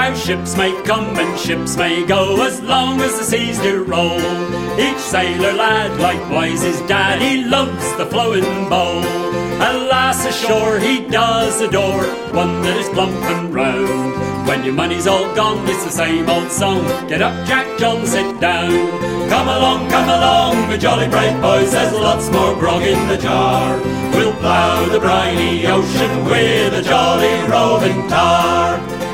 Now ships may come and ships may go, as long as the seas do roll. Each sailor lad, likewise his dad, he loves the flowing bow. A lass ashore he does adore, one that is plump and round. When your money's all gone, it's the same old song. Get up, Jack John, sit down. Come along, my jolly bright boys, there's lots more grog in the jar. We'll plough the briny ocean with a jolly roving tar.